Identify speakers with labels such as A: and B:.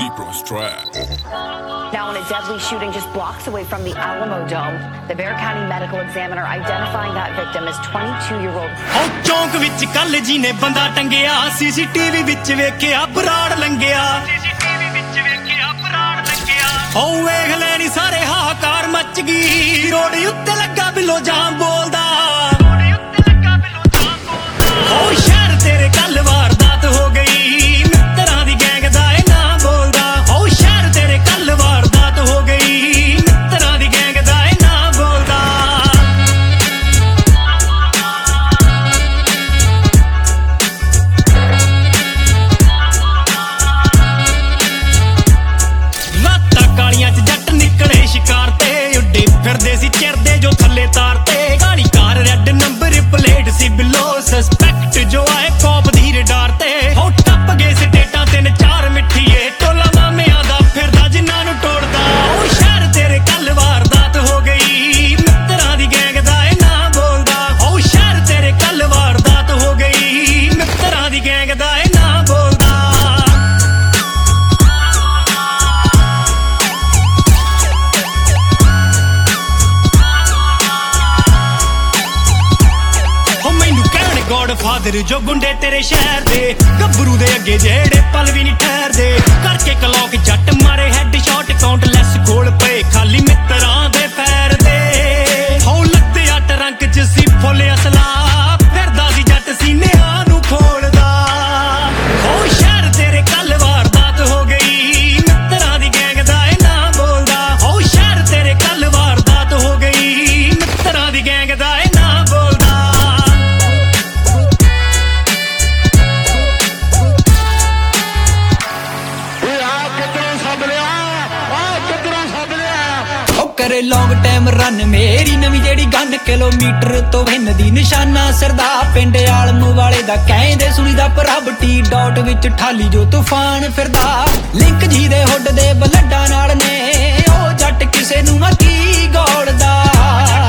A: deeper on strap.
B: Now, in a deadly shooting just blocks away from the Alamo Dome, the Bexar County Medical Examiner identifying that victim as 22-year-old.
C: ਚੌਂਕ ਵਿੱਚ ਕੱਲ ਜੀ ਨੇ ਬੰਦਾ ਟੰਗਿਆ CCTV ਵਿੱਚ ਵੇਖਿਆ ਬਰਾੜ ਲੰਗਿਆ ਓ ਵੇਖ ਲੈਣੀ ਸਾਰੇ ਹਾਹਾਕਾਰ ਮੱਚ ਗਈ ਰੋਡ ਉੱਤੇ ਲੱਗਾ ਬਿੱਲੋ ਜਾਮ ਬੋਲਦਾ ਓ ਸ਼ਹਿਰ ਤੇਰੇ ਕੱਲ ਵਾਰਦਾਤ ਹੋ ਗਈ ਮਿੱਤਰਾਂ ਦੀ ਗੈਂਗ ਦਾ ਇਹ ਨਾਂ ਬੋਲਦਾ ਓ ਸ਼ਹਿਰ ਤੇਰੇ ਕੱਲ ਵਾਰਦਾਤ ਹੋ ਗਈ ਮਿੱਤਰਾਂ ਦੀ ਗੈਂਗ ਦਾ ਇਹ ਨਾਂ ਬੋਲਦਾ ਰਾਤਾਂ ਕਾਲੀਆਂ 'ਚ ਜੱਟ ਨਿਕਲੇ ਸ਼ਿਕਾਰ ਤੇ ਉੱਡੇ ਫਿਰਦੇ ਸੀ ਚਿਰਦੇ ਜੋ ਥੱਲੇ ਤਾਰ ਤੇ ਕਾਲੀ ਕਾਰ ਰੈੱਡ ਨੰਬਰ ਪਲੇਟ ਸੀ ਬਿਲੋ ਸਸਪੈਕਟ ਜੋ ਆਏ ਕੋਪ ਦੀ ਰਡਾਰ ਤੇ ਹੋ ਟੱਪ ਗਏ ਸਟੇਟਾਂ ਤਿੰਨ ਚਾਰ ਮਿੱਠੀਏ ਟੋਲਾ ਮਾਮਿਆਂ ਦਾ ਫਿਰਦਾ ਜਿਨ੍ਹਾਂ ਨੂੰ ਟੋੜਦਾ ਉਹ ਸ਼ਹਿਰ ਤੇਰੇ ਕੱਲ ਵਾਰਦਾਤ ਹੋ ਗਈ ਮਿੱਤਰਾਂ ਦੀ ਗੈਂਗ ਦਾ ਇਹ ਨਾਂ ਬੋਲਦਾ ਉਹ ਸ਼ਹਿਰ ਤੇਰੇ ਕੱਲ ਵਾਰਦਾਤ ਹੋ ਗਈ ਮਿੱਤਰਾਂ ਦੀ ਗੈਂਗ ਦਾ ਇਹ ਨਾਂ ਬੋਲਦਾ ਗੋਡਫਾਦਰ ਜੋ ਗੁੰਡੇ ਤੇਰੇ ਸ਼ਹਿਰ ਦੇ ਗੱਭਰੂ ਦੇ ਅੱਗੇ ਜਿਹੜੇ ਪਲ ਵੀ ਨਹੀਂ ਠਹਿਰਦੇ ਕਰਕੇ ਕਲੌਕ ਜੱਟ ਮਾਰੇ ਹੈਡ ਸ਼ਾਟ ਕਾਊਂਟਲੈਸ ਖੋਲ ਪਏ ਖਾਲੀ ਮਿੱਤਰਾਂ ਦੇ ਫੈਰ ਦੇ ਹੋ ਲੱਦੇ ਆ ਟਰੰਕ 'ਚ ਸੀ ਫੁੱਲ ਅਸਲਾ ਫਿਰਦਾ ਸੀ ਜੱਟ ਸੀਨਿਆਂ ਨੂੰ ਖੋਲਦਾ ਹੋ ਸ਼ਹਿਰ ਤੇਰੇ ਕੱਲ ਵਾਰਦਾਤ ਹੋ ਗਈ ਮਿੱਤਰਾਂ ਦੀ ਗੈਂਗ ਦਾ ਇਹ ਨਾਂ ਬੋਲਦਾ ਹੋ ਸ਼ਹਿਰ ਤੇਰੇ ਕੱਲ ਵਾਰਦਾਤ ਹੋ ਗਈ ਮਿੱਤਰਾਂ ਦੀ ਗੈਂਗ ਦਾ ਇਹ ਨਾਂ ਬੋਲਦਾ
D: ਕਰੇ ਲੌਂਗ ਟਾਈਮ ਰਨ ਮੇਰੀ ਨਵੀਂ ਜਿਹੜੀ ਗਨ ਕਿਲੋਮੀਟਰ ਤੋਂ ਵੰਨਦੀ ਨਿਸ਼ਾਨਾ ਸਰਦਾ ਪਿੰਡ ਆਲਮ ਵਾਲੇ ਦਾ ਕਹਿੰਦੇ ਸੁਣੀਦਾ ਪ੍ਰਭ ਟੀ ਡਾਟ ਵਿੱਚ ਠਾਲੀ ਜੋ ਤੂਫਾਨ ਫਿਰਦਾ ਲਿੰਕ ਜੀ ਦੇ ਹੁੱਡ ਦੇ ਬਲੱਡਾਂ ਨਾਲ ਨੇ ਉਹ ਜੱਟ ਕਿਸੇ ਨੂੰ ਨਾ ਕੀ ਗੋਲਦਾ